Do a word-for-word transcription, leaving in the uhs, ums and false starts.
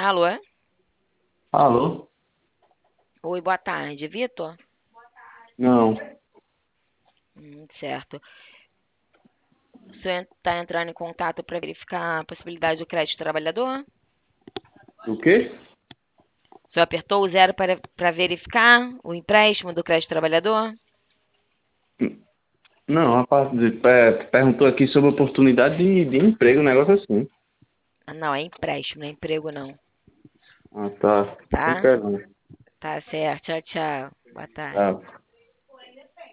Alô? Alô? Oi, boa tarde, Vitor? Não. Hum, certo. O senhor está entrando em contato para verificar a possibilidade do crédito trabalhador? O quê? O senhor apertou o zero para, para verificar o empréstimo do crédito trabalhador? Não, rapaz, é, perguntou aqui sobre oportunidade de, de emprego, um negócio assim. Ah, não, é empréstimo, não é emprego não, Ah, tá. Então, tá? perdão. Tá certo, tchau, tchau. Boa tarde. Tá.